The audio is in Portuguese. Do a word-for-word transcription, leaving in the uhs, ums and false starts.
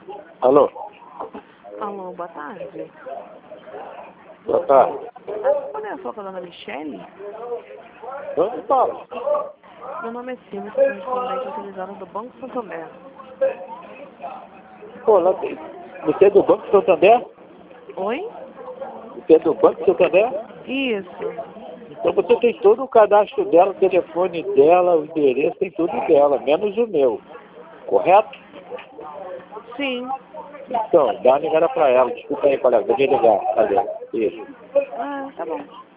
Alô? Alô, boa tarde. Boa tarde. Ah, quando eu falo com a dona Michele? Onde fala? Meu nome é Silvia, sou correspondente autorizada do Banco Santander. Pô, lá tem... Você é do Banco Santander? Oi? Você é do Banco Santander? Isso. Então você tem todo o cadastro dela, o telefone dela, o endereço, tem tudo dela, menos o meu. Correto? Sim. Então, dá uma ligada pra ela. Desculpa aí, colega, deixa eu ligar. Cadê? Isso. Ah, tá bom.